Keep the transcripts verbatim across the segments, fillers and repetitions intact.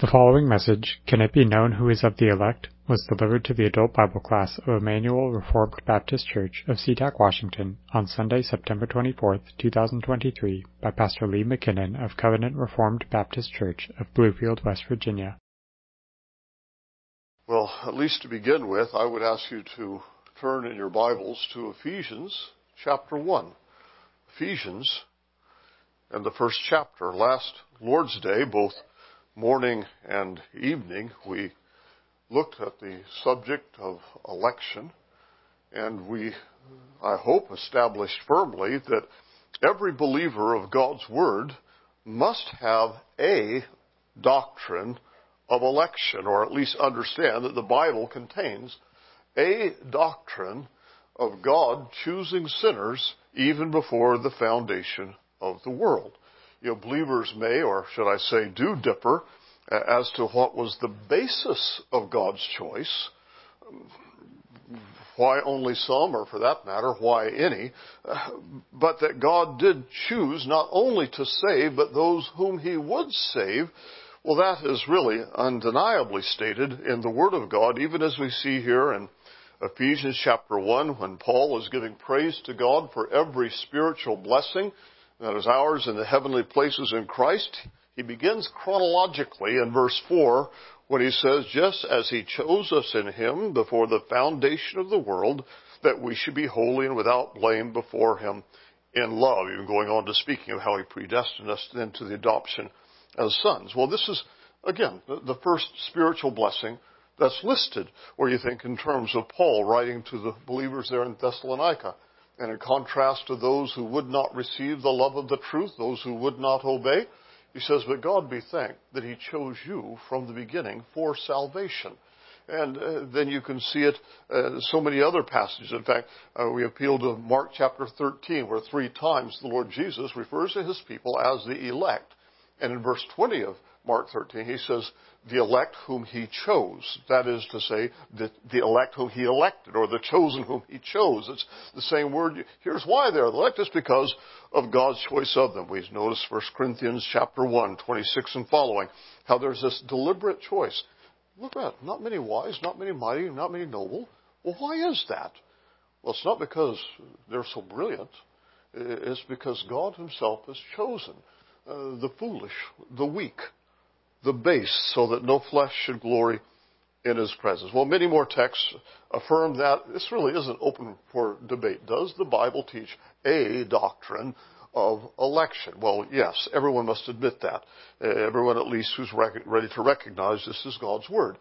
The following message, Can It Be Known Who Is of the Elect?, was delivered to the adult Bible class of Emmanuel Reformed Baptist Church of SeaTac, Washington, on Sunday, September twenty-fourth, two thousand twenty-three, by Pastor Lee McKinnon of Covenant Reformed Baptist Church of Bluefield, West Virginia. Well, at least to begin with, I would ask you to turn in your Bibles to Ephesians chapter one. Ephesians and the first chapter. Last Lord's Day, both morning and evening, we looked at the subject of election, and we, I hope, established firmly that every believer of God's Word must have a doctrine of election, or at least understand that the Bible contains a doctrine of God choosing sinners even before the foundation of the world. You know, believers may, or should I say, do differ as to what was the basis of God's choice, why only some, or for that matter, why any, but that God did choose not only to save, but those whom He would save. Well, that is really undeniably stated in the Word of God, even as we see here in Ephesians chapter one, when Paul is giving praise to God for every spiritual blessing that is ours in the heavenly places in Christ. He begins chronologically in verse four when he says, just as He chose us in Him before the foundation of the world, that we should be holy and without blame before Him in love. Even going on to speaking of how He predestined us into the adoption as sons. Well, this is, again, the first spiritual blessing that's listed, where you think in terms of Paul writing to the believers there in Thessalonica. And in contrast to those who would not receive the love of the truth, those who would not obey, he says, but God be thanked that He chose you from the beginning for salvation. And uh, then you can see it in uh, so many other passages. In fact, uh, we appeal to Mark chapter thirteen, where three times the Lord Jesus refers to His people as the elect. And in verse twenty of Mark thirteen, He says, the elect whom He chose. That is to say, the, the elect whom He elected, or the chosen whom He chose. It's the same word. Here's why they're the elect, is because of God's choice of them. We notice First Corinthians chapter one, twenty-six and following, how there's this deliberate choice. Look at that. Not many wise, not many mighty, not many noble. Well, why is that? Well, it's not because they're so brilliant. It's because God Himself has chosen uh, the foolish, the weak, the base, so that no flesh should glory in His presence. Well, many more texts affirm that. This really isn't open for debate. Does the Bible teach a doctrine of election? Well, yes, everyone must admit that. Uh, everyone at least who's rec- ready to recognize this is God's Word.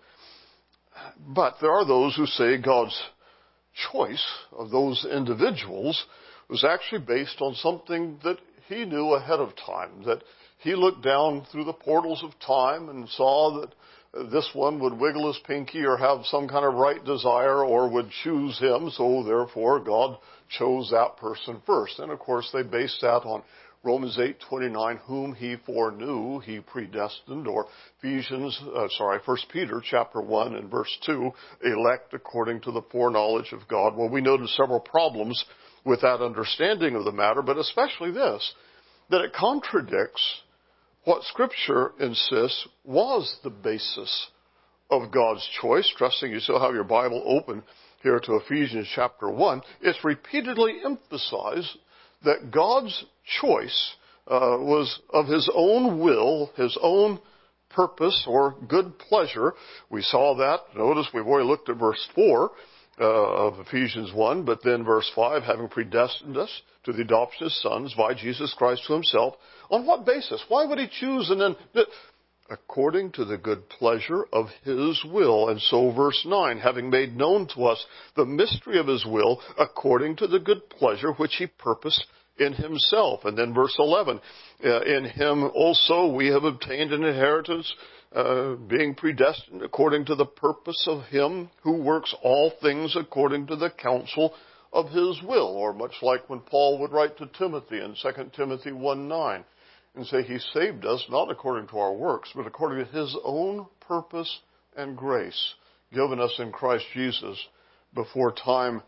But there are those who say God's choice of those individuals was actually based on something that He knew ahead of time, that He looked down through the portals of time and saw that this one would wiggle his pinky or have some kind of right desire or would choose him, so therefore God chose that person first. And of course they based that on Romans eight twenty-nine, whom He foreknew, He predestined, or Ephesians, uh, sorry, First Peter chapter one and verse two, elect according to the foreknowledge of God. Well, we noted several problems with that understanding of the matter, but especially this, that it contradicts what Scripture insists was the basis of God's choice. Trusting you still have your Bible open here to Ephesians chapter one. It's repeatedly emphasized that God's choice uh, was of His own will, His own purpose or good pleasure. We saw that. Notice we've already looked at verse four uh, of Ephesians one, but then verse five, having predestined us to the adoption as sons by Jesus Christ to Himself. On what basis? Why would He choose? And then, according to the good pleasure of His will. And so verse nine, having made known to us the mystery of His will, according to the good pleasure which He purposed in Himself. And then verse eleven, uh, in Him also we have obtained an inheritance, uh, being predestined according to the purpose of Him who works all things according to the counsel of His will. Or much like when Paul would write to Timothy in Second Timothy one nine and say, He saved us not according to our works, but according to His own purpose and grace, given us in Christ Jesus before time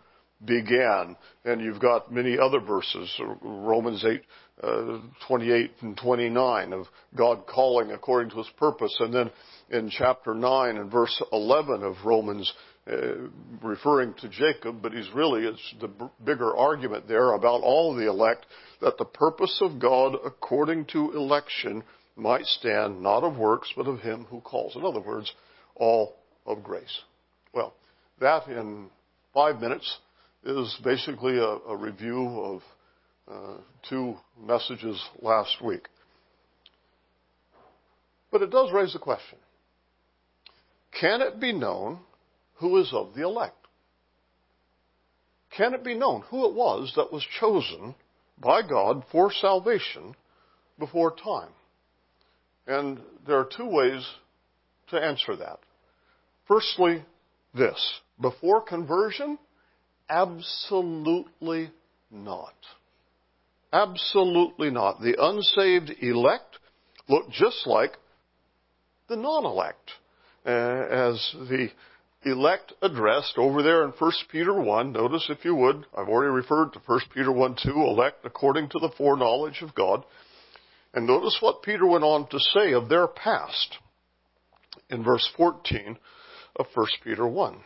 began. And you've got many other verses, Romans eight, uh, twenty-eight and twenty-nine, of God calling according to his purpose. And then in chapter nine and verse eleven of Romans, uh, referring to Jacob, but he's really, it's the b- bigger argument there about all the elect, that the purpose of God according to election might stand, not of works, but of him who calls. In other words, all of grace. Well, that in five minutes is basically a, a review of uh, two messages last week. But it does raise the question, can it be known who is of the elect? Can it be known who it was that was chosen by God for salvation before time? And there are two ways to answer that. Firstly, this. Before conversion, absolutely not. Absolutely not. The unsaved elect look just like the non-elect. Uh, as the elect addressed over there in First Peter one, notice if you would, I've already referred to First Peter one two, elect according to the foreknowledge of God. And notice what Peter went on to say of their past in verse fourteen of First Peter one.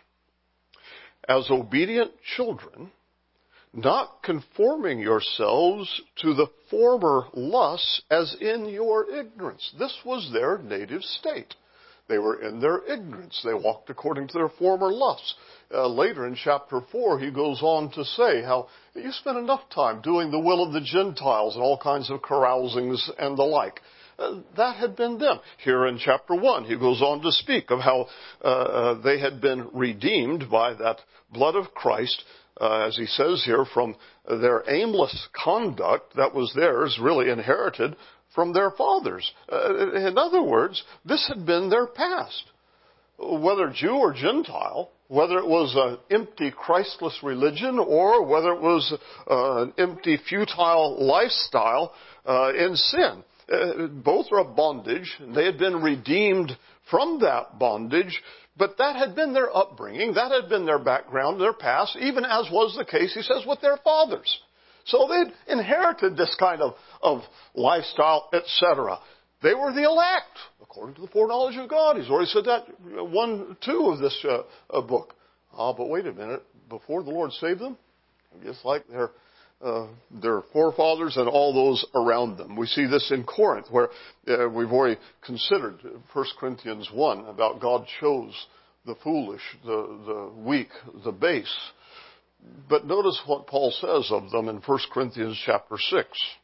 As obedient children, not conforming yourselves to the former lusts as in your ignorance. This was their native state. They were in their ignorance. They walked according to their former lusts. Uh, later in chapter four, he goes on to say how you spent enough time doing the will of the Gentiles and all kinds of carousings and the like. Uh, that had been them. Here in chapter one, he goes on to speak of how uh, uh, they had been redeemed by that blood of Christ, uh, as he says here, from their aimless conduct that was theirs, really inherited from their fathers. Uh, in other words, this had been their past. Whether Jew or Gentile, whether it was an empty Christless religion or whether it was uh, an empty futile lifestyle uh, in sin. Uh, both are a bondage. They had been redeemed from that bondage, but that had been their upbringing, that had been their background, their past, even as was the case, he says, with their fathers. So they'd inherited this kind of, of lifestyle, et cetera. They were the elect, according to the foreknowledge of God. He's already said that one, two of this uh, uh, book. Ah, but wait a minute. Before the Lord saved them, just like their uh, their forefathers and all those around them. We see this in Corinth, where uh, we've already considered First Corinthians one about God chose the foolish, the the weak, the base. But notice what Paul says of them in First Corinthians chapter six.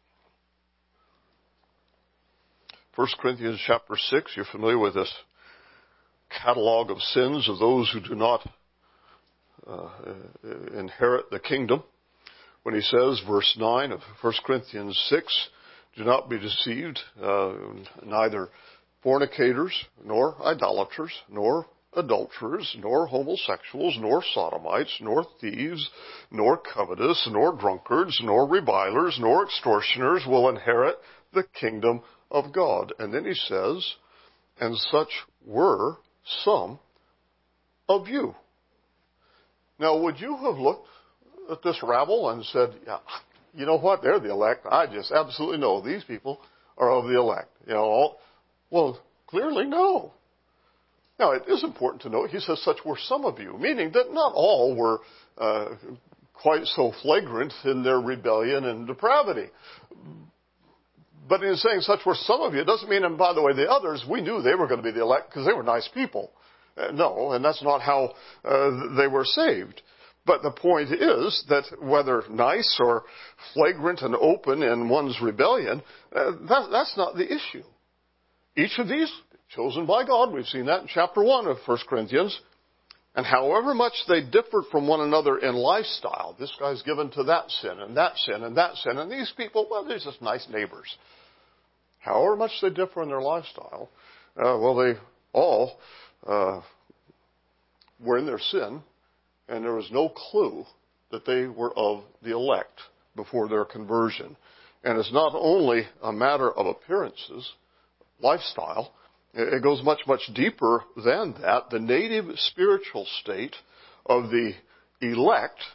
First Corinthians chapter six, you're familiar with this catalog of sins of those who do not uh, inherit the kingdom. When he says, verse nine of First Corinthians six, do not be deceived, uh, neither fornicators, nor idolaters, nor adulterers, nor homosexuals, nor sodomites, nor thieves, nor covetous, nor drunkards, nor revilers, nor extortioners will inherit the kingdom of God. And then he says, and such were some of you. Now, would you have looked at this rabble and said, yeah, you know what, they're the elect. I just absolutely know these people are of the elect. You know, all, well, clearly no. Now, it is important to note, he says, such were some of you, meaning that not all were uh, quite so flagrant in their rebellion and depravity. But in saying such were some of you, it doesn't mean, and by the way, the others, we knew they were going to be the elect because they were nice people. Uh, no, and that's not how uh, they were saved. But the point is that whether nice or flagrant and open in one's rebellion, uh, that, that's not the issue. Each of these, chosen by God, we've seen that in chapter one of First Corinthians, and however much they differed from one another in lifestyle, this guy's given to that sin and that sin and that sin, and these people, well, they're just nice neighbors. However much they differ in their lifestyle, uh, well, they all uh, were in their sin, and there was no clue that they were of the elect before their conversion. And it's not only a matter of appearances, lifestyle, it goes much, much deeper than that. The native spiritual state of the elect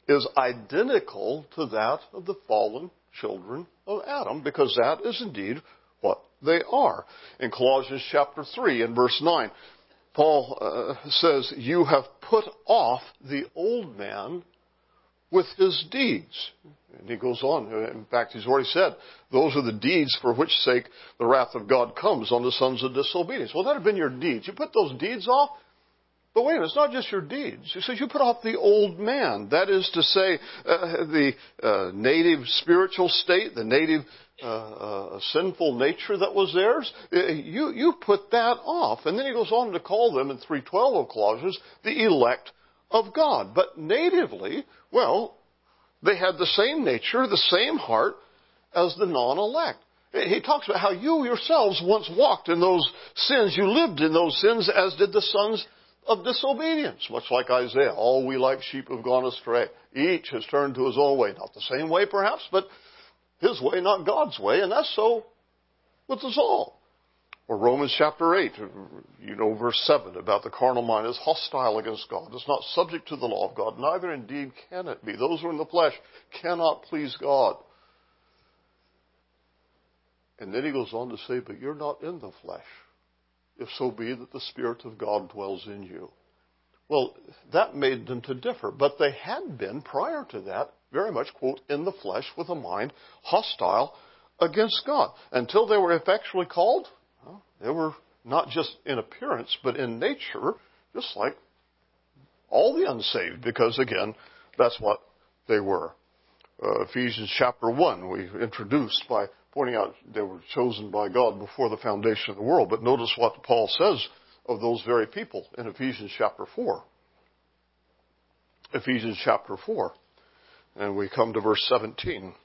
is identical to that of the fallen children of Adam, because that is indeed what they are. In Colossians chapter three and verse nine, Paul uh, says, you have put off the old man with his deeds. And he goes on. In fact, he's already said, those are the deeds for which sake the wrath of God comes on the sons of disobedience. Well, that have been your deeds. You put those deeds off. But wait a minute, it's not just your deeds. He says you put off the old man. That is to say, uh, the uh, native spiritual state, the native uh, uh, sinful nature that was theirs. Uh, you, you put that off. And then he goes on to call them in three twelve of Colossians the elect of God. But natively, well, they had the same nature, the same heart as the non-elect. He talks about how you yourselves once walked in those sins. You lived in those sins as did the sons of disobedience. Much like Isaiah, all we like sheep have gone astray. Each has turned to his own way. Not the same way perhaps, but his way, not God's way. And that's so with us all. Or Romans chapter eight, you know, verse seven, about the carnal mind is hostile against God. It's not subject to the law of God. Neither indeed can it be. Those who are in the flesh cannot please God. And then he goes on to say, but you're not in the flesh, if so be that the Spirit of God dwells in you. Well, that made them to differ. But they had been, prior to that, very much, quote, in the flesh with a mind hostile against God. Until they were effectually called, well, they were not just in appearance, but in nature, just like all the unsaved, because, again, that's what they were. Uh, Ephesians chapter one, we introduced by pointing out they were chosen by God before the foundation of the world. But notice what Paul says of those very people in Ephesians chapter four. Ephesians chapter four. And we come to verse seventeen.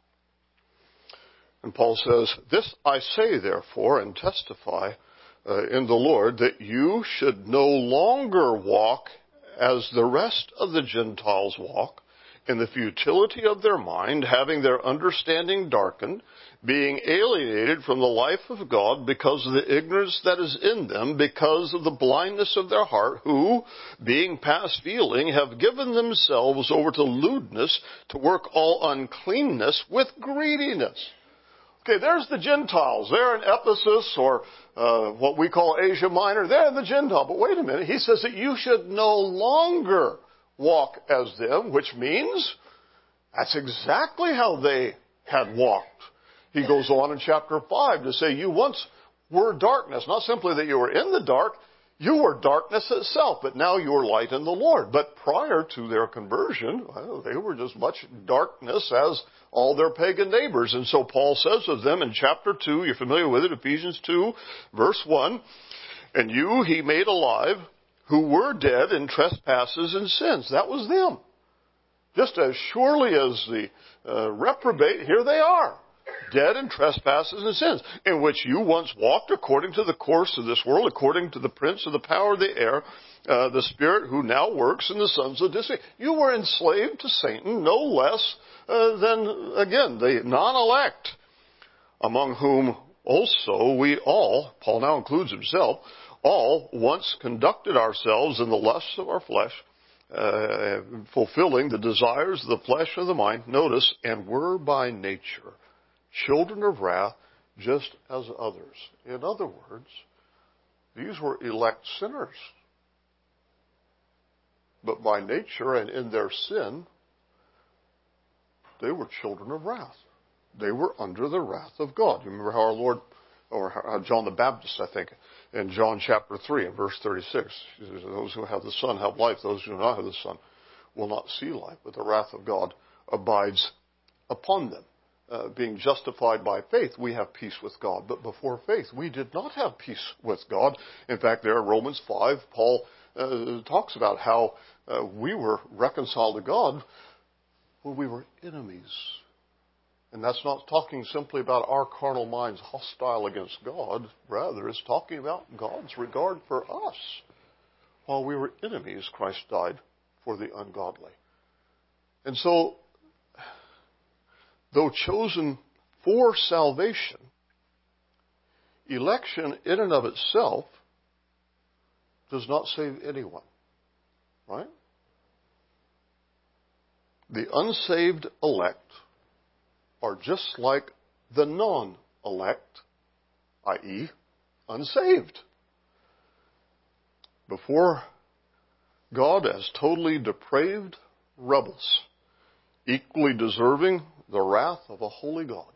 And Paul says, this I say therefore and testify uh, in the Lord, that you should no longer walk as the rest of the Gentiles walk, in the futility of their mind, having their understanding darkened, being alienated from the life of God because of the ignorance that is in them, because of the blindness of their heart, who, being past feeling, have given themselves over to lewdness, to work all uncleanness with greediness. Okay, there's the Gentiles. They're in Ephesus, or uh, what we call Asia Minor. They're the Gentile. But wait a minute. He says that you should no longer walk as them, which means that's exactly how they had walked. He goes on in chapter five to say, you once were darkness. Not simply that you were in the dark, you were darkness itself, but now you are light in the Lord. But prior to their conversion, well, they were just much darkness as all their pagan neighbors. And so Paul says of them in chapter two, you're familiar with it, Ephesians two, verse one, and you he made alive, who were dead in trespasses and sins. That was them. Just as surely as the uh, reprobate, here they are. Dead in trespasses and sins, in which you once walked according to the course of this world, according to the prince of the power of the air, uh, the spirit who now works in the sons of disobedience. You were enslaved to Satan no less uh, than, again, the non-elect, among whom also we all, Paul now includes himself, all once conducted ourselves in the lusts of our flesh, uh, fulfilling the desires of the flesh and the mind, notice, and were by nature children of wrath, just as others. In other words, these were elect sinners. But by nature and in their sin, they were children of wrath. They were under the wrath of God. You remember how our Lord, or how John the Baptist, I think, in John chapter three and verse thirty-six, he says, those who have the Son have life, those who do not have the Son will not see life, but the wrath of God abides upon them. Uh, being justified by faith, we have peace with God. But before faith, we did not have peace with God. In fact, there in Romans five, Paul uh, talks about how uh, we were reconciled to God when we were enemies. And that's not talking simply about our carnal minds hostile against God. Rather, it's talking about God's regard for us. While we were enemies, Christ died for the ungodly. And so, though chosen for salvation, election in and of itself does not save anyone. Right? The unsaved elect are just like the non-elect, that is, unsaved. Before God, as totally depraved rebels, equally deserving the wrath of a holy God.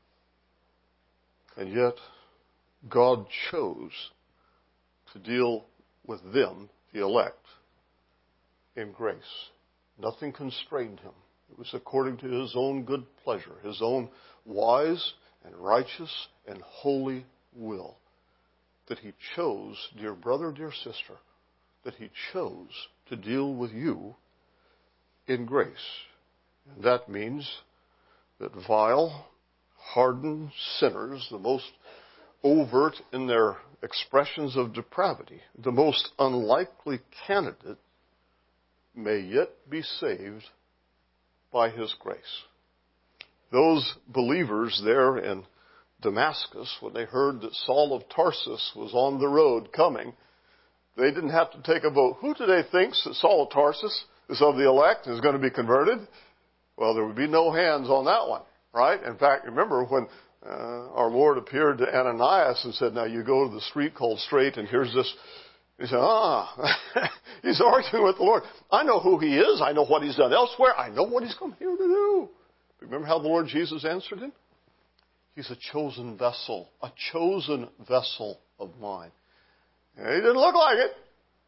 And yet, God chose to deal with them, the elect, in grace. Nothing constrained him. It was according to his own good pleasure, his own wise and righteous and holy will, that he chose, dear brother, dear sister, that he chose to deal with you in grace. And that means that vile, hardened sinners, the most overt in their expressions of depravity, the most unlikely candidate, may yet be saved by his grace. Those believers there in Damascus, when they heard that Saul of Tarsus was on the road coming, they didn't have to take a vote. Who today thinks that Saul of Tarsus is of the elect and is going to be converted? Well, there would be no hands on that one, right? In fact, remember when uh, our Lord appeared to Ananias and said, now you go to the street called Straight and here's this. He said, ah, he's arguing with the Lord. I know who he is. I know what he's done elsewhere. I know what he's come here to do. Remember how the Lord Jesus answered him? He's a chosen vessel, a chosen vessel of mine. And he didn't look like it,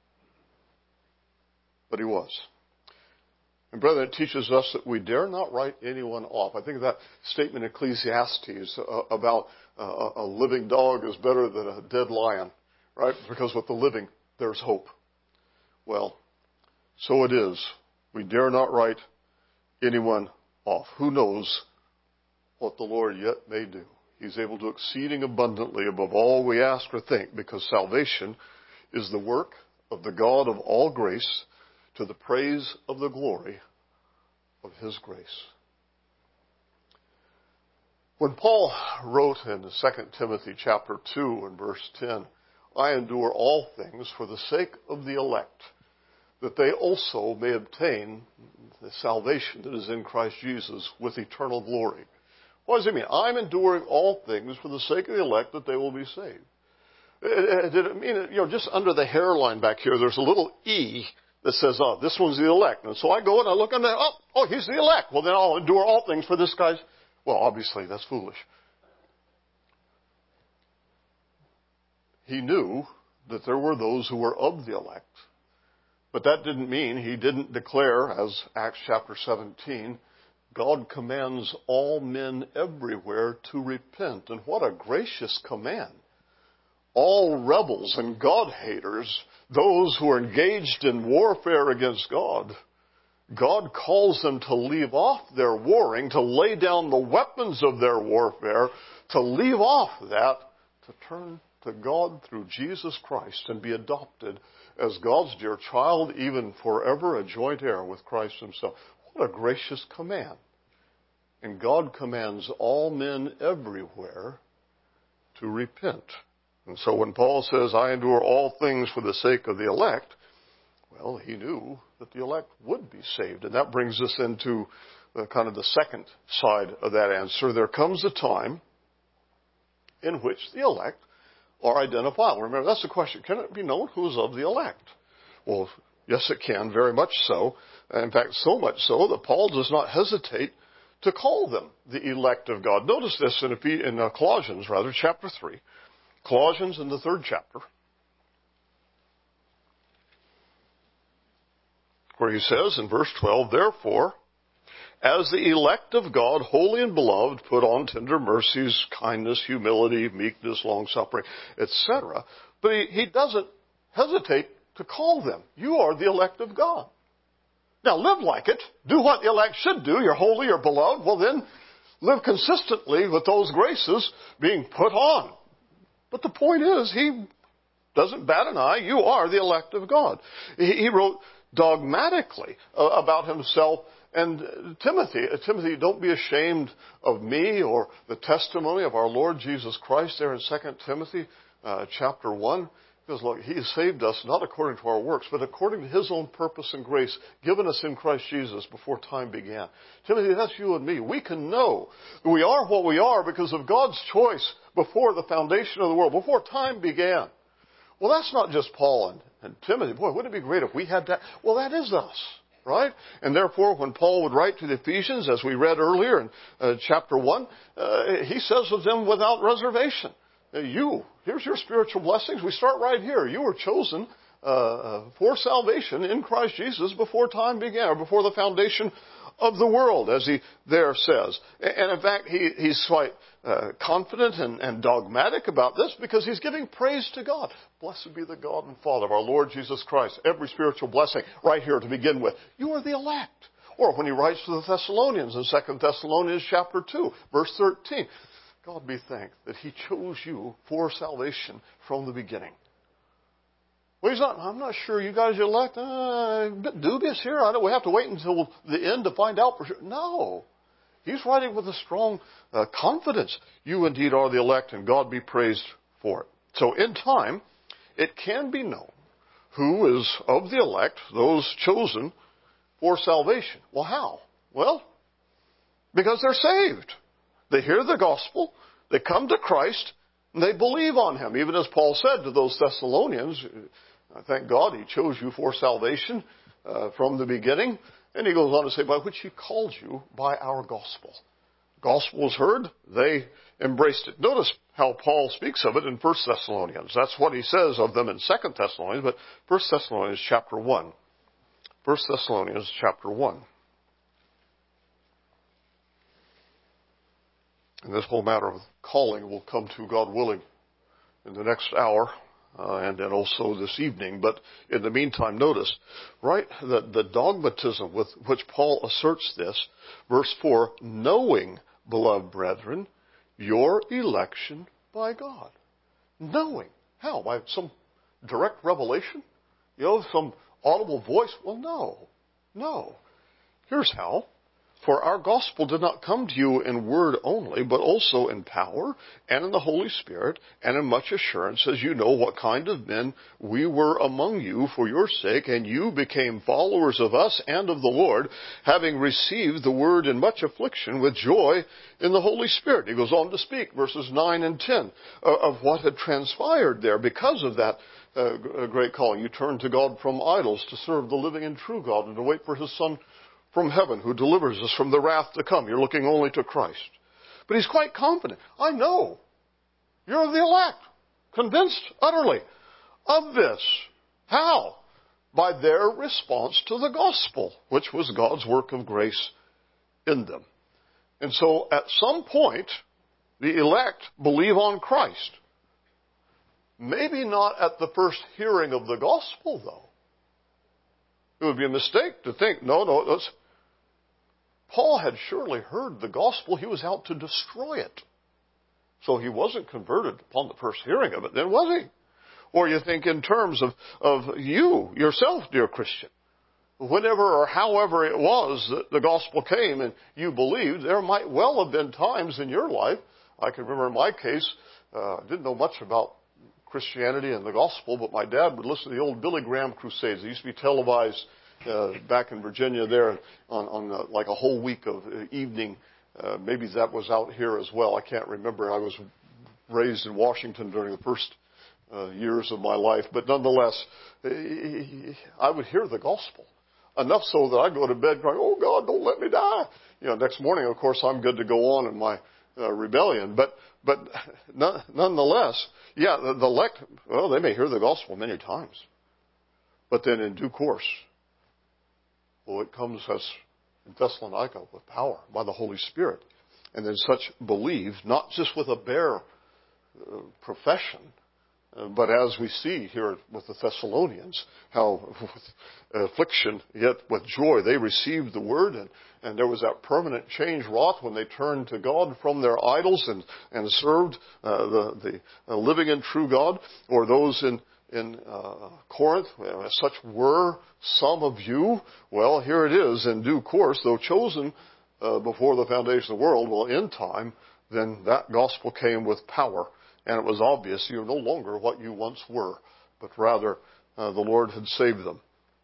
but he was. And brethren, it teaches us that we dare not write anyone off. I think of that statement in Ecclesiastes uh, about uh, a living dog is better than a dead lion, right? Because with the living, there's hope. Well, so it is. We dare not write anyone off. Who knows what the Lord yet may do? He's able to exceeding abundantly above all we ask or think, because salvation is the work of the God of all grace, to the praise of the glory of his grace. When Paul wrote in Second Timothy chapter two and verse ten, I endure all things for the sake of the elect, that they also may obtain the salvation that is in Christ Jesus with eternal glory. What does it mean? I'm enduring all things for the sake of the elect, that they will be saved. Did it mean, you know, just under the hairline back here, there's a little E that says, oh, this one's the elect. And so I go and I look and I, oh, oh, he's the elect. Well, then I'll endure all things for this guy's. Well, obviously, that's foolish. He knew that there were those who were of the elect. But that didn't mean he didn't declare, as Acts chapter seventeen, God commands all men everywhere to repent. And what a gracious command. All rebels and God-haters, those who are engaged in warfare against God, God calls them to leave off their warring, to lay down the weapons of their warfare, to leave off that, to turn to God through Jesus Christ and be adopted as God's dear child, even forever a joint heir with Christ himself. What a gracious command. And God commands all men everywhere to repent. And so when Paul says, I endure all things for the sake of the elect, well, he knew that the elect would be saved. And that brings us into the, kind of the second side of that answer. There comes a time in which the elect are identifiable. Remember, that's the question. Can it be known who's of the elect? Well, yes, it can, very much so. In fact, so much so that Paul does not hesitate to call them the elect of God. Notice this in, in uh, Colossians, rather, chapter three. Colossians in the third chapter, where he says in verse twelve, therefore, as the elect of God, holy and beloved, put on tender mercies, kindness, humility, meekness, long-suffering, et cetera. But he, he doesn't hesitate to call them. You are the elect of God. Now live like it. Do what the elect should do. You're holy, you're beloved. Well then, live consistently with those graces being put on. But the point is, he doesn't bat an eye. You are the elect of God. He, he wrote dogmatically uh, about himself. And Timothy, uh, Timothy, don't be ashamed of me or the testimony of our Lord Jesus Christ there in Second Timothy uh, chapter one. Because look, He has saved us not according to our works, but according to His own purpose and grace given us in Christ Jesus before time began. Timothy, that's you and me. We can know that we are what we are because of God's choice before the foundation of the world, before time began. Well, that's not just Paul and, and Timothy. Boy, wouldn't it be great if we had that? Well, that is us, right? And therefore, when Paul would write to the Ephesians, as we read earlier in uh, chapter one, uh, he says of them without reservation, you, here's your spiritual blessings. We start right here. You were chosen uh, for salvation in Christ Jesus before time began, or before the foundation of the world, as he there says. And in fact, he, he's quite uh, confident and, and dogmatic about this because he's giving praise to God. Blessed be the God and Father of our Lord Jesus Christ. Every spiritual blessing right here to begin with. You are the elect. Or when he writes to the Thessalonians in Second Thessalonians chapter two, verse thirteen. God be thanked that He chose you for salvation from the beginning. Well, he's not, I'm not sure you guys are elect. Uh, a bit dubious here. I know we have to wait until the end to find out for sure. No. He's writing with a strong uh, confidence. You indeed are the elect, and God be praised for it. So in time, it can be known who is of the elect, those chosen for salvation. Well, how? Well, because they're saved. They hear the gospel, they come to Christ, and they believe on Him. Even as Paul said to those Thessalonians, thank God He chose you for salvation uh, from the beginning. And he goes on to say, by which He called you by our gospel. Gospel was heard, they embraced it. Notice how Paul speaks of it in First Thessalonians. That's what he says of them in Second Thessalonians, but First Thessalonians chapter one. First Thessalonians chapter one. And this whole matter of calling will come to, God willing, in the next hour, uh, and then also this evening. But in the meantime, notice, right, the, the dogmatism with which Paul asserts this, verse four, knowing, beloved brethren, your election by God. Knowing. How? By some direct revelation? You know, some audible voice? Well, no. No. Here's how. For our gospel did not come to you in word only, but also in power and in the Holy Spirit and in much assurance, as you know what kind of men we were among you for your sake, and you became followers of us and of the Lord, having received the word in much affliction with joy in the Holy Spirit. He goes on to speak, verses nine and ten, of what had transpired there because of that uh, great calling. You turned to God from idols to serve the living and true God and to wait for His Son from heaven, who delivers us from the wrath to come. You're looking only to Christ. But he's quite confident. I know you're the elect, convinced utterly of this. How? By their response to the gospel, which was God's work of grace in them. And so at some point, the elect believe on Christ. Maybe not at the first hearing of the gospel, though. It would be a mistake to think, no, no, that's... Paul had surely heard the gospel. He was out to destroy it. So he wasn't converted upon the first hearing of it, then was he? Or you think in terms of, of you, yourself, dear Christian. Whenever or however it was that the gospel came and you believed, there might well have been times in your life. I can remember in my case, uh, I didn't know much about Christianity and the gospel, but my dad would listen to the old Billy Graham crusades. They used to be televised uh, back in Virginia there on, on uh, like a whole week of uh, evening. Uh, maybe that was out here as well. I can't remember. I was raised in Washington during the first uh, years of my life. But nonetheless, I would hear the gospel. Enough so that I'd go to bed crying, oh, God, don't let me die. You know, next morning, of course, I'm good to go on in my uh, rebellion. But but none, nonetheless, yeah, the, the elect, well, they may hear the gospel many times. But then in due course, well, it comes as in Thessalonica with power by the Holy Spirit. And then such believe, not just with a bare uh, profession, uh, but as we see here with the Thessalonians, how with affliction, yet with joy, they received the word, and, and there was that permanent change wrought when they turned to God from their idols and, and served uh, the, the uh, living and true God. Or those in in uh, Corinth, well, such were some of you. Well, here it is, in due course, though chosen uh, before the foundation of the world, well, in time, then that gospel came with power. And it was obvious you're no longer what you once were. but rather uh, the Lord had saved them.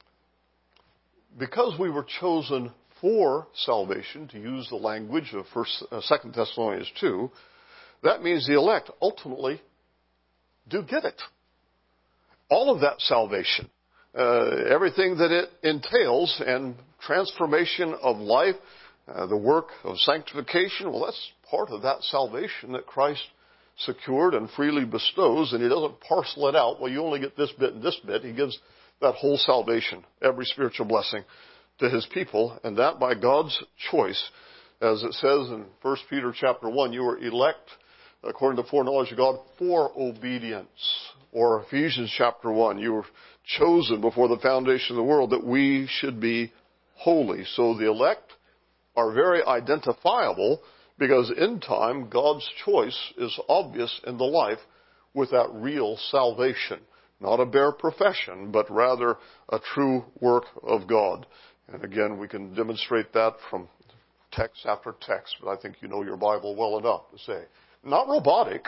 Because we were chosen for salvation, to use the language of First, uh, Second Thessalonians two, that means the elect ultimately do get it. All of that salvation, uh, everything that it entails, and transformation of life, uh, the work of sanctification, well, that's part of that salvation that Christ secured and freely bestows, and He doesn't parcel it out. Well, you only get this bit and this bit. He gives that whole salvation, every spiritual blessing, to His people, and that by God's choice. As it says in First Peter chapter one, you were elect according to foreknowledge of God for obedience. Or Ephesians chapter one, you were chosen before the foundation of the world that we should be holy. So the elect are very identifiable, because in time, God's choice is obvious in the life with that real salvation. Not a bare profession, but rather a true work of God. And again, we can demonstrate that from text after text, but I think you know your Bible well enough to say, not robotic,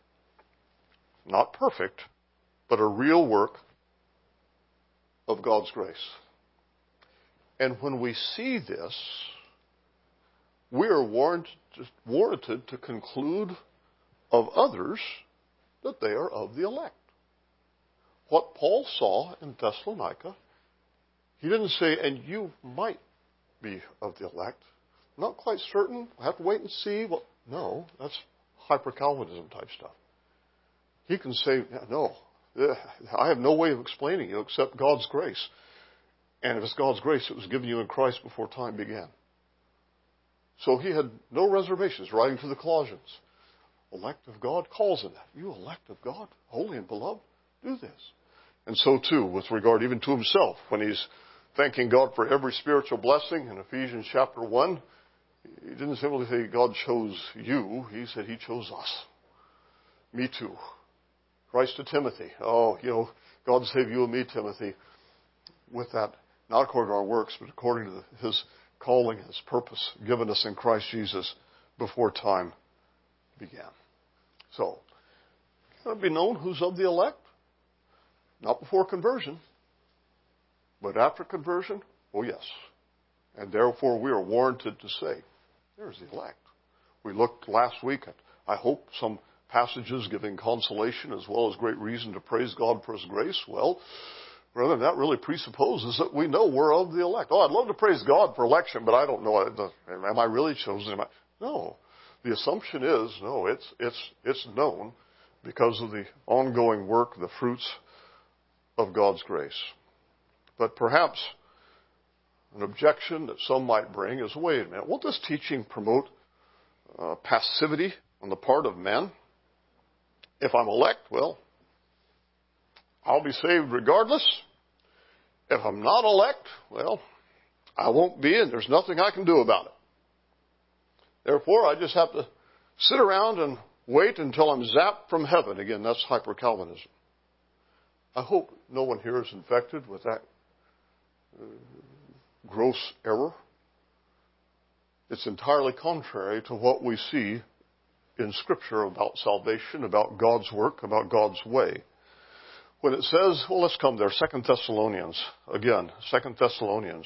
not perfect, but a real work of God's grace. And when we see this, we are warranted, warranted to conclude of others that they are of the elect. What Paul saw in Thessalonica, he didn't say, and you might be of the elect. Not quite certain. We'll have to wait and see. Well, no, that's hyper-Calvinism type stuff. He can say, no, I have no way of explaining you except God's grace. And if it's God's grace, it was given you in Christ before time began. So he had no reservations writing to the Colossians. Elect of God calls in that. You elect of God, holy and beloved, do this. And so too, with regard even to himself, when he's thanking God for every spiritual blessing in Ephesians chapter one, he didn't simply say God chose you. He said He chose us. Me too. Christ to Timothy. Oh, you know, God save you and me, Timothy, with that, not according to our works, but according to the, His calling, His purpose given us in Christ Jesus before time began. So, can it be known who's of the elect? Not before conversion, but after conversion? Oh, yes. And therefore, we are warranted to say, there's the elect. We looked last week at, I hope, some passages giving consolation as well as great reason to praise God for His grace. Well, brother, that really presupposes that we know we're of the elect. Oh, I'd love to praise God for election, but I don't know. Am I really chosen? Am I? No. The assumption is, no, it's, it's, it's known because of the ongoing work, the fruits of God's grace. But perhaps an objection that some might bring is, wait a minute, won't this teaching promote uh, passivity on the part of men? If I'm elect, well, I'll be saved regardless. If I'm not elect, well, I won't be, and there's nothing I can do about it. Therefore, I just have to sit around and wait until I'm zapped from heaven. Again, that's hyper-Calvinism. I hope no one here is infected with that uh, gross error. It's entirely contrary to what we see in Scripture about salvation, about God's work, about God's way. When it says, well, let's come there, Second Thessalonians, again, Second Thessalonians.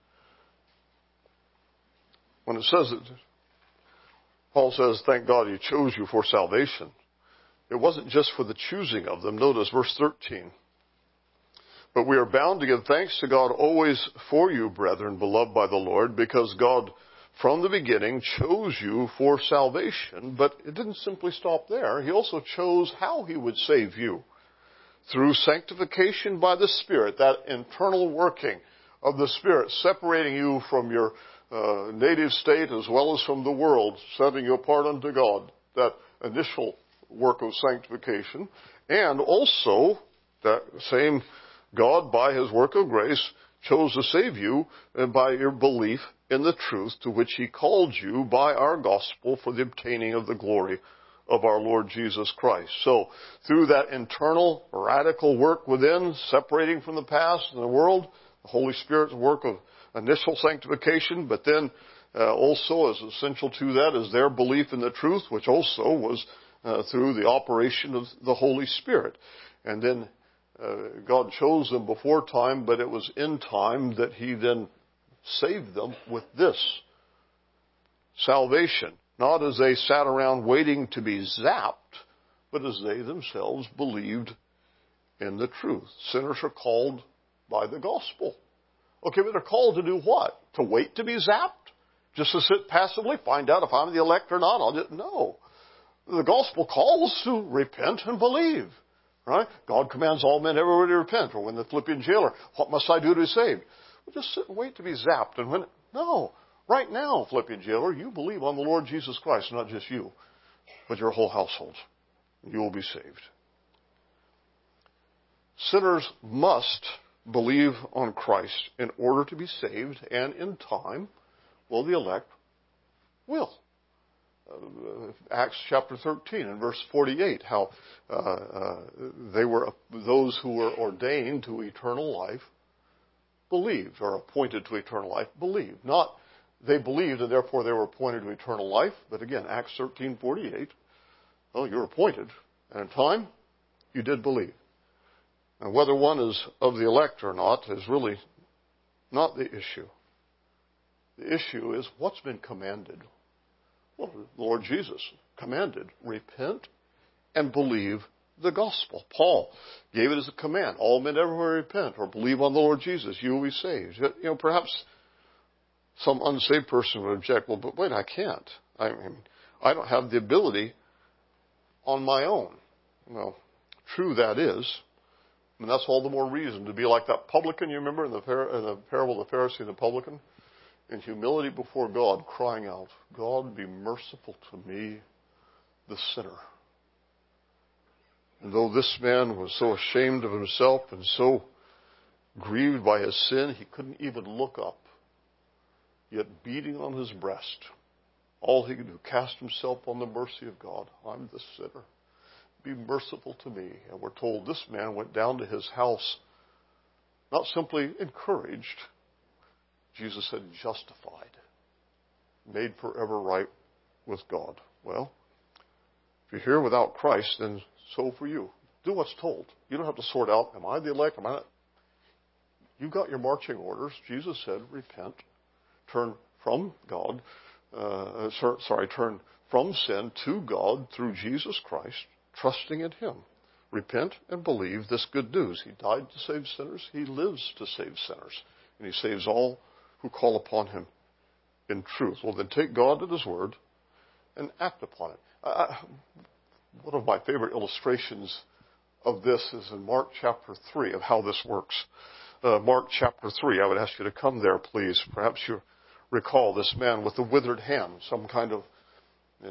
When it says that, Paul says, thank God He chose you for salvation. It wasn't just for the choosing of them. Notice verse thirteen. But we are bound to give thanks to God always for you, brethren, beloved by the Lord, because God from the beginning chose you for salvation. But it didn't simply stop there. He also chose how He would save you. Through sanctification by the Spirit, that internal working of the Spirit, separating you from your uh, native state as well as from the world, setting you apart unto God, that initial work of sanctification. And also, that same God, by His work of grace, chose to save you and by your belief in the truth to which He called you by our gospel for the obtaining of the glory of our Lord Jesus Christ. So, through that internal radical work within, separating from the past and the world, the Holy Spirit's work of initial sanctification, but then uh, also as essential to that is their belief in the truth, which also was uh, through the operation of the Holy Spirit. And then Uh, God chose them before time, but it was in time that He then saved them with this salvation. Not as they sat around waiting to be zapped, but as they themselves believed in the truth. Sinners are called by the gospel. Okay, but they're called to do what? To wait to be zapped? Just to sit passively, find out if I'm the elect or not? I'll just, no. The gospel calls to repent and believe. Right? God commands all men everywhere to repent. Or when the Philippian jailer, what must I do to be saved? Well, just sit and wait to be zapped. And when, no. Right now, Philippian jailer, you believe on the Lord Jesus Christ, not just you, but your whole household. You will be saved. Sinners must believe on Christ in order to be saved, and in time, well, the elect will. Uh, Acts chapter thirteen and verse forty-eight, how uh, uh, they were those who were ordained to eternal life believed, or appointed to eternal life believed. Not they believed and therefore they were appointed to eternal life, but again, Acts thirteen forty-eight, well, you're appointed, and in time, you did believe. And whether one is of the elect or not is really not the issue. The issue is what's been commanded. Well, the Lord Jesus commanded, repent and believe the gospel. Paul gave it as a command. All men everywhere repent or believe on the Lord Jesus. You will be saved. You know, perhaps some unsaved person would object, well, but wait, I can't. I mean, I don't have the ability on my own. Well, true that is. And that's all the more reason to be like that publican, you remember, in the, par- in the parable of the Pharisee and the publican? In humility before God, crying out, God, be merciful to me, the sinner. And though this man was so ashamed of himself and so grieved by his sin, he couldn't even look up. Yet beating on his breast, all he could do, cast himself on the mercy of God. I'm the sinner. Be merciful to me. And we're told this man went down to his house, not simply encouraged, Jesus said justified, made forever right with God. Well, if you're here without Christ, then so for you. Do what's told. You don't have to sort out, am I the elect? Am I not? You've got your marching orders. Jesus said, repent, turn from God, uh, sorry, turn from sin to God through Jesus Christ, trusting in Him. Repent and believe this good news. He died to save sinners. He lives to save sinners. And He saves all who call upon Him in truth. Well, then take God at His word and act upon it. Uh, one of my favorite illustrations of this is in Mark chapter three, of how this works. Uh, Mark chapter three, I would ask you to come there, please. Perhaps you recall this man with the withered hand, some kind of uh,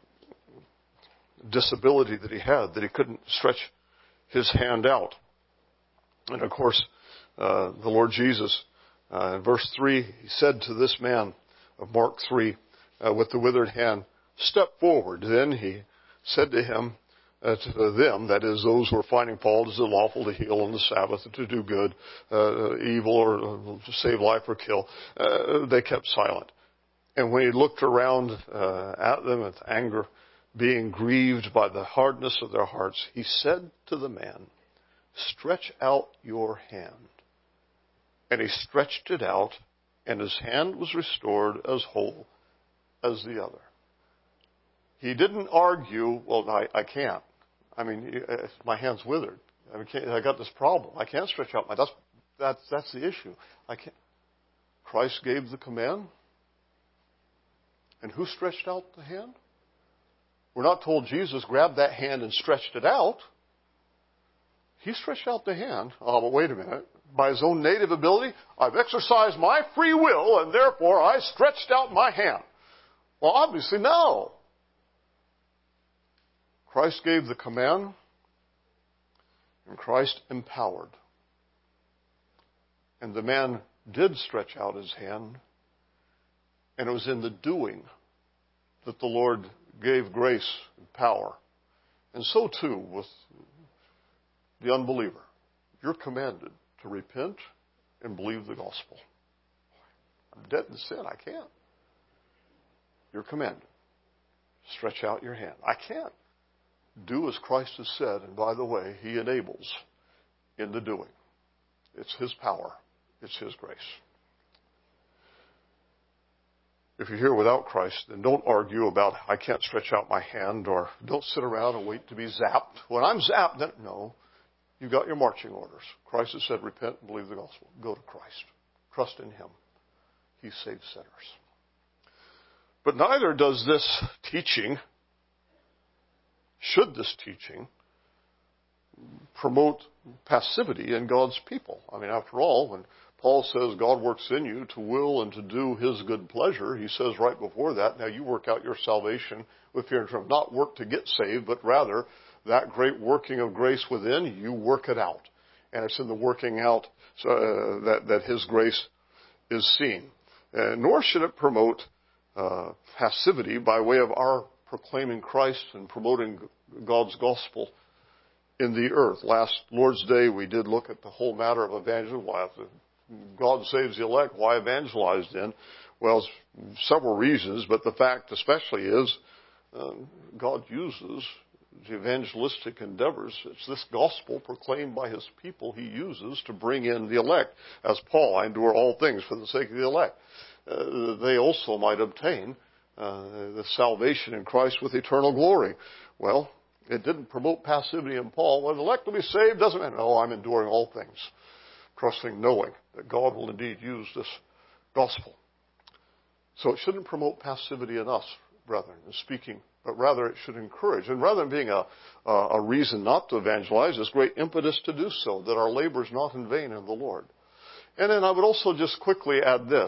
disability that he had, that he couldn't stretch his hand out. And of course, uh, the Lord Jesus, uh, in verse three, He said to this man of Mark three, uh, with the withered hand, step forward. Then He said to him, uh, to them, that is, those who are finding fault, is it lawful to heal on the Sabbath, and to do good, uh, evil, or uh, to save life or kill? Uh, they kept silent. And when He looked around uh, at them with anger, being grieved by the hardness of their hearts, He said to the man, stretch out your hand. And he stretched it out, and his hand was restored as whole as the other. He didn't argue, well, I, I can't. I mean, my hand's withered. I, mean, I got this problem. I can't stretch out my, that's, that's, that's the issue. I can't. Christ gave the command. And who stretched out the hand? We're not told Jesus grabbed that hand and stretched it out. He stretched out the hand. Oh, but wait a minute. By His own native ability, I've exercised my free will, and therefore I stretched out my hand. Well, obviously, no. Christ gave the command, and Christ empowered. And the man did stretch out his hand, and it was in the doing that the Lord gave grace and power. And so too with the unbeliever. You're commanded to repent and believe the gospel. I'm dead in sin. I can't. You're commanded. Stretch out your hand. I can't. Do as Christ has said, and by the way, He enables in the doing. It's His power. It's His grace. If you're here without Christ, then don't argue about, I can't stretch out my hand, or don't sit around and wait to be zapped. When I'm zapped, then, no. You've got your marching orders. Christ has said, repent and believe the gospel. Go to Christ. Trust in Him. He saves sinners. But neither does this teaching, should this teaching, promote passivity in God's people. I mean, after all, when Paul says God works in you to will and to do His good pleasure, he says right before that, now you work out your salvation with fear and trembling. Not work to get saved, but rather that great working of grace within, you work it out. And it's in the working out so, uh, that, that His grace is seen. Uh, nor should it promote uh, passivity by way of our proclaiming Christ and promoting God's gospel in the earth. Last Lord's Day, we did look at the whole matter of evangelism. Why, if God saves the elect, why evangelize then? Well, several reasons, but the fact especially is uh, God uses the evangelistic endeavors. It's this gospel proclaimed by His people He uses to bring in the elect. As Paul, I endure all things for the sake of the elect. Uh, they also might obtain uh, the salvation in Christ with eternal glory. Well, it didn't promote passivity in Paul. Well, the elect will be saved doesn't mean, oh, I'm enduring all things, trusting, knowing that God will indeed use this gospel. So it shouldn't promote passivity in us, brethren, in speaking, but rather it should encourage. And rather than being a, a reason not to evangelize, there's great impetus to do so, that our labor is not in vain in the Lord. And then I would also just quickly add this.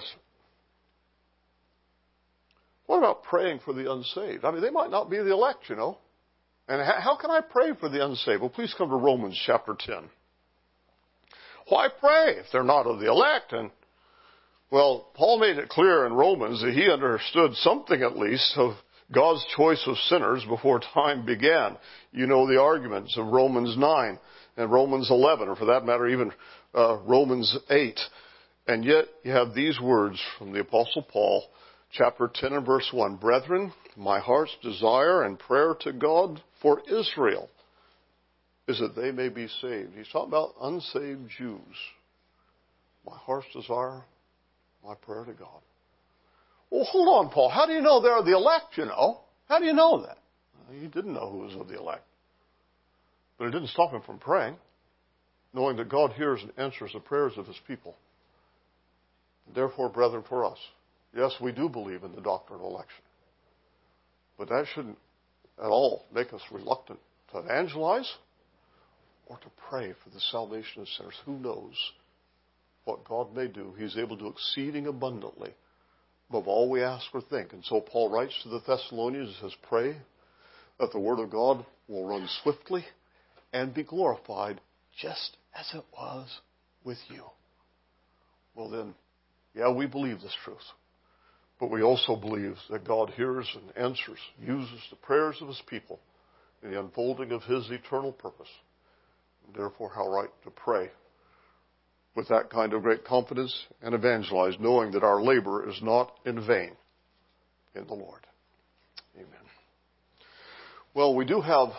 What about praying for the unsaved? I mean, they might not be the elect, you know. And how can I pray for the unsaved? Well, please come to Romans chapter ten. Why pray if they're not of the elect? And, well, Paul made it clear in Romans that he understood something at least of God's choice of sinners before time began. You know the arguments of Romans nine and Romans eleven, or for that matter, even uh, Romans eight. And yet you have these words from the Apostle Paul, chapter ten and verse one. Brethren, my heart's desire and prayer to God for Israel is that they may be saved. He's talking about unsaved Jews. My heart's desire, my prayer to God. Well, hold on, Paul. How do you know they're the elect, you know? How do you know that? Well, he didn't know who was of the elect. But it didn't stop him from praying, knowing that God hears and answers the prayers of His people. Therefore, brethren, for us, yes, we do believe in the doctrine of election. But that shouldn't at all make us reluctant to evangelize or to pray for the salvation of sinners. Who knows what God may do? He's able to do exceeding abundantly above all we ask or think. And so Paul writes to the Thessalonians and says, pray that the Word of God will run swiftly and be glorified just as it was with you. Well then, yeah, we believe this truth. But we also believe that God hears and answers, uses the prayers of His people in the unfolding of His eternal purpose. And therefore, how right to pray with that kind of great confidence and evangelize, knowing that our labor is not in vain in the Lord. Amen. Well, we do have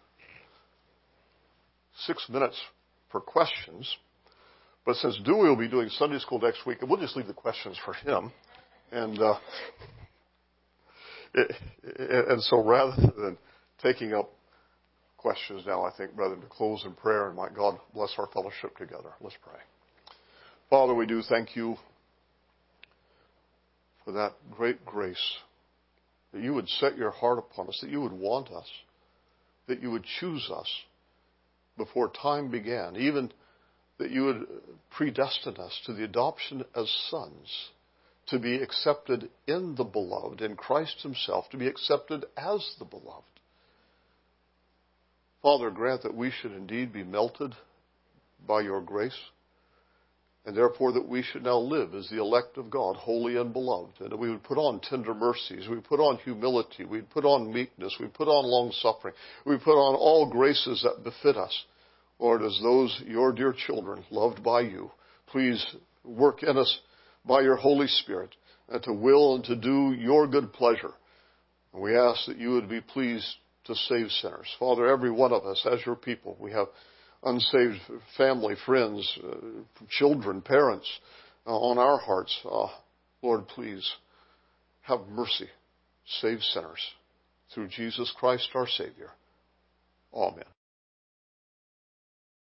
six minutes for questions, but since Dewey will be doing Sunday school next week, we'll just leave the questions for him. And uh, it, it, and so rather than taking up questions now, I think rather than to close in prayer, and might God bless our fellowship together. Let's pray. Father, we do thank You for that great grace, that You would set Your heart upon us, that You would want us, that You would choose us before time began, even that You would predestine us to the adoption as sons, to be accepted in the beloved, in Christ Himself, to be accepted as the beloved. Father, grant that we should indeed be melted by Your grace, and therefore that we should now live as the elect of God, holy and beloved, and that we would put on tender mercies, we would put on humility, we would put on meekness, we would put on long-suffering, we would put on all graces that befit us. Lord, as those Your dear children, loved by You, please work in us by Your Holy Spirit, and to will and to do Your good pleasure. And we ask that You would be pleased to save sinners. Father, every one of us, as Your people, we have unsaved family, friends, uh, children, parents uh, on our hearts. Uh, Lord, please have mercy. Save sinners through Jesus Christ our Savior. Amen.